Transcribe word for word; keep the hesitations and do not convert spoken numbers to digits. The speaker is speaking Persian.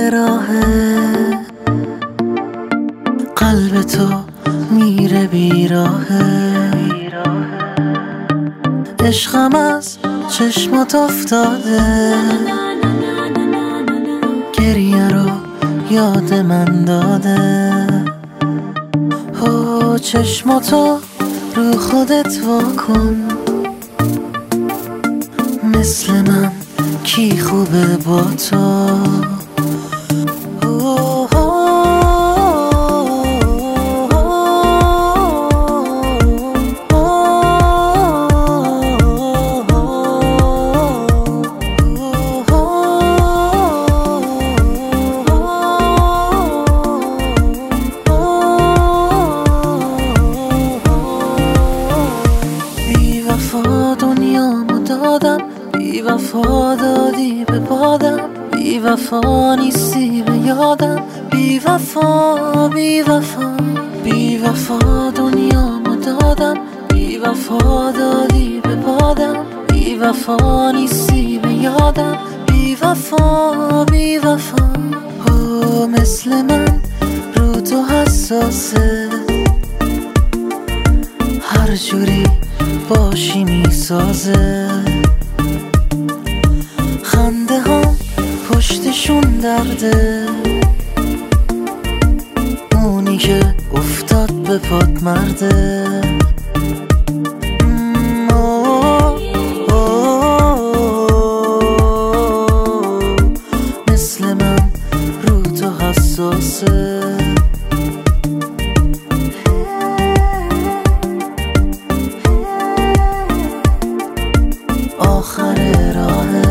راهه، قلب تو میره بیراهه، عشقم از چشمات افتاده، گریه رو یاد من داده. او چشماتو رو خودت واکن، مثل من کی خوبه با تو. دنیامو دادم، بی وفا دادی به بادم، بی وفا نیستی به یادم، بی وفا بی وفا بی وفا دنیامو دادم، بی وفا دادی به بادم، بی وفا نیستی به یادم، بی وفا بی وفا. او مثل من رو تو حساسه، هر جوری باشی میسازه، خنده ها پشتشون درده، اونی که افتاد به پات مرده. مثل من رو تو حساسه، آخر راهه.